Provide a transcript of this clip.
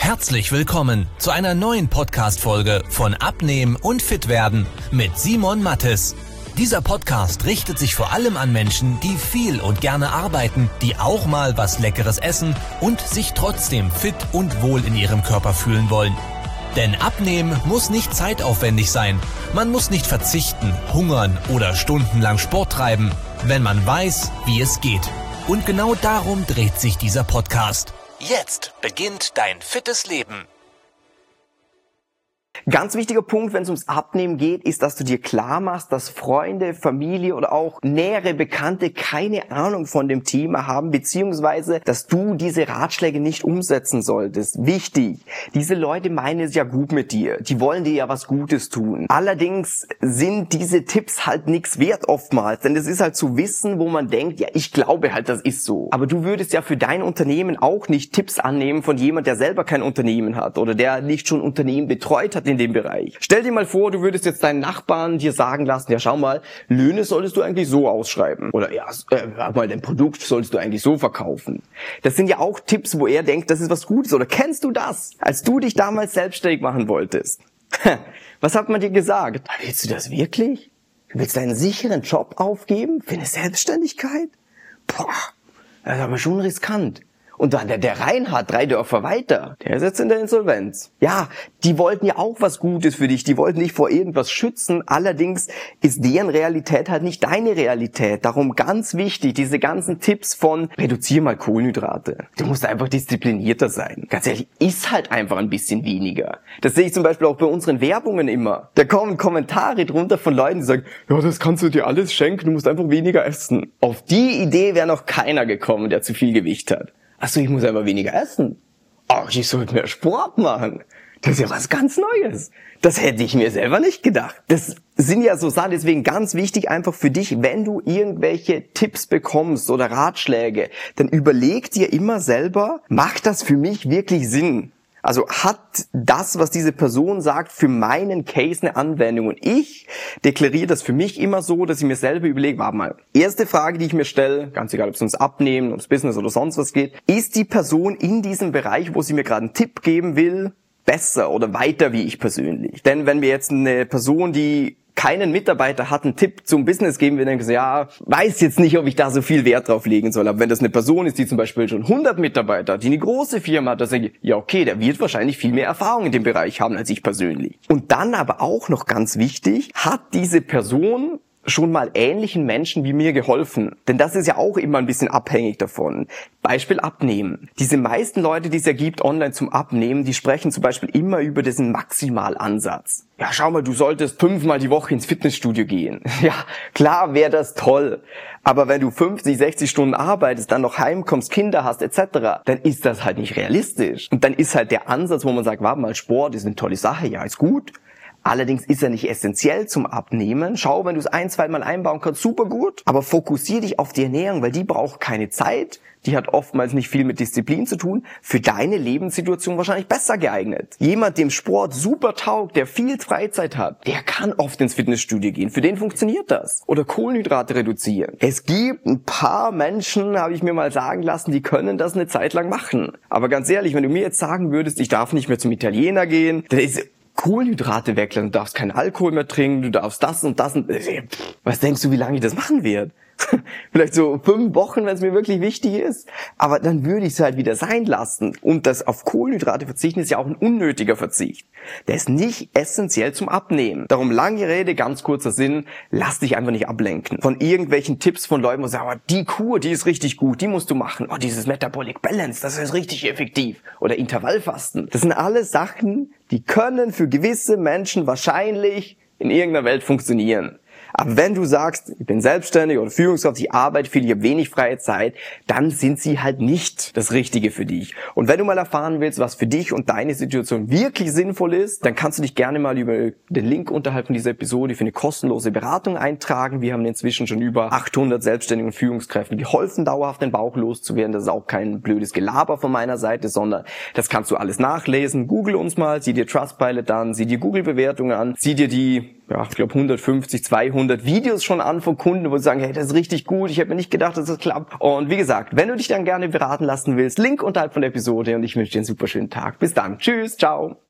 Herzlich willkommen zu einer neuen Podcast-Folge von Abnehmen und Fitwerden mit Simon Mattes. Dieser Podcast richtet sich vor allem an Menschen, die viel und gerne arbeiten, die auch mal was Leckeres essen und sich trotzdem fit und wohl in ihrem Körper fühlen wollen. Denn Abnehmen muss nicht zeitaufwendig sein. Man muss nicht verzichten, hungern oder stundenlang Sport treiben, wenn man weiß, wie es geht. Und genau darum dreht sich dieser Podcast. Jetzt beginnt dein fittes Leben. Ganz wichtiger Punkt, wenn es ums Abnehmen geht, ist, dass du dir klar machst, dass Freunde, Familie oder auch nähere Bekannte keine Ahnung von dem Thema haben, beziehungsweise, dass du diese Ratschläge nicht umsetzen solltest. Wichtig, diese Leute meinen es ja gut mit dir. Die wollen dir ja was Gutes tun. Allerdings sind diese Tipps halt nichts wert oftmals, denn es ist halt zu wissen, wo man denkt, ja, ich glaube halt, das ist so. Aber du würdest ja für dein Unternehmen auch nicht Tipps annehmen von jemand, der selber kein Unternehmen hat oder der nicht schon Unternehmen betreut hat in dem Bereich. Stell dir mal vor, du würdest jetzt deinen Nachbarn dir sagen lassen, ja schau mal, Löhne solltest du eigentlich so ausschreiben. Oder ja, mal dein Produkt solltest du eigentlich so verkaufen. Das sind ja auch Tipps, wo er denkt, das ist was Gutes. Oder kennst du das? Als du dich damals selbstständig machen wolltest. Was hat man dir gesagt? Willst du das wirklich? Du willst deinen sicheren Job aufgeben für eine Selbstständigkeit? Boah, das ist aber schon riskant. Und dann der Reinhard, 3 Dörfer weiter, der ist jetzt in der Insolvenz. Ja, die wollten ja auch was Gutes für dich, die wollten dich vor irgendwas schützen, allerdings ist deren Realität halt nicht deine Realität. Darum ganz wichtig, diese ganzen Tipps von reduzier mal Kohlenhydrate. Du musst einfach disziplinierter sein. Ganz ehrlich, iss halt einfach ein bisschen weniger. Das sehe ich zum Beispiel auch bei unseren Werbungen immer. Da kommen Kommentare drunter von Leuten, die sagen, ja, das kannst du dir alles schenken, du musst einfach weniger essen. Auf die Idee wäre noch keiner gekommen, der zu viel Gewicht hat. Achso, ich muss einfach weniger essen. Ach, ich sollte mehr Sport machen. Das ist ja was ganz Neues. Das hätte ich mir selber nicht gedacht. Das sind ja so Sachen, deswegen ganz wichtig einfach für dich, wenn du irgendwelche Tipps bekommst oder Ratschläge, dann überleg dir immer selber, macht das für mich wirklich Sinn? Also hat das, was diese Person sagt, für meinen Case eine Anwendung? Und ich deklariere das für mich immer so, dass ich mir selber überlege, warte mal, erste Frage, die ich mir stelle, ganz egal, ob es ums Abnehmen, ums Business oder sonst was geht, ist die Person in diesem Bereich, wo sie mir gerade einen Tipp geben will, besser oder weiter wie ich persönlich? Denn wenn wir jetzt eine Person, die keinen Mitarbeiter hat, einen Tipp zum Business geben, wir denken, ja, weiß jetzt nicht, ob ich da so viel Wert drauf legen soll. Aber wenn das eine Person ist, die zum Beispiel schon 100 Mitarbeiter hat, die eine große Firma hat, dann denke ich, ja okay, der wird wahrscheinlich viel mehr Erfahrung in dem Bereich haben als ich persönlich. Und dann aber auch noch ganz wichtig, hat diese Person schon mal ähnlichen Menschen wie mir geholfen. Denn das ist ja auch immer ein bisschen abhängig davon. Beispiel Abnehmen. Diese meisten Leute, die es ja gibt online zum Abnehmen, die sprechen zum Beispiel immer über diesen Maximalansatz. Ja, schau mal, du solltest 5-mal die Woche ins Fitnessstudio gehen. Ja, klar wäre das toll. Aber wenn du 50, 60 Stunden arbeitest, dann noch heimkommst, Kinder hast etc., dann ist das halt nicht realistisch. Und dann ist halt der Ansatz, wo man sagt, warte mal, Sport ist eine tolle Sache, ja, ist gut. Allerdings ist er nicht essentiell zum Abnehmen. Schau, wenn du es 1-2 Mal einbauen kannst, super gut. Aber fokussier dich auf die Ernährung, weil die braucht keine Zeit. Die hat oftmals nicht viel mit Disziplin zu tun. Für deine Lebenssituation wahrscheinlich besser geeignet. Jemand, dem Sport super taugt, der viel Freizeit hat, der kann oft ins Fitnessstudio gehen. Für den funktioniert das. Oder Kohlenhydrate reduzieren. Es gibt ein paar Menschen, habe ich mir mal sagen lassen, die können das eine Zeit lang machen. Aber ganz ehrlich, wenn du mir jetzt sagen würdest, ich darf nicht mehr zum Italiener gehen, dann ist Kohlenhydrate weglassen, du darfst keinen Alkohol mehr trinken, du darfst das und das und was denkst du, wie lange ich das machen werde? Vielleicht so 5 Wochen, wenn es mir wirklich wichtig ist. Aber dann würde ich es halt wieder sein lassen. Und das auf Kohlenhydrate verzichten ist ja auch ein unnötiger Verzicht. Der ist nicht essentiell zum Abnehmen. Darum lange Rede, ganz kurzer Sinn, lass dich einfach nicht ablenken. Von irgendwelchen Tipps von Leuten, die sagen, aber die Kur, die ist richtig gut, die musst du machen. Oh, dieses Metabolic Balance, das ist richtig effektiv. Oder Intervallfasten. Das sind alles Sachen, die können für gewisse Menschen wahrscheinlich in irgendeiner Welt funktionieren. Aber wenn du sagst, ich bin selbstständig oder Führungskraft, ich arbeite viel, ich habe wenig freie Zeit, dann sind sie halt nicht das Richtige für dich. Und wenn du mal erfahren willst, was für dich und deine Situation wirklich sinnvoll ist, dann kannst du dich gerne mal über den Link unterhalb von dieser Episode für eine kostenlose Beratung eintragen. Wir haben inzwischen schon über 800 Selbstständigen und Führungskräften geholfen, dauerhaft den Bauch loszuwerden. Das ist auch kein blödes Gelaber von meiner Seite, sondern das kannst du alles nachlesen. Google uns mal, sieh dir Trustpilot an, sieh dir Google-Bewertungen an, sieh dir die ich glaube 150, 200 Videos schon an von Kunden, wo sie sagen, hey, das ist richtig gut, ich hätte mir nicht gedacht, dass das klappt. Und wie gesagt, wenn du dich dann gerne beraten lassen willst, Link unterhalb von der Episode und ich wünsche dir einen super schönen Tag. Bis dann. Tschüss, ciao.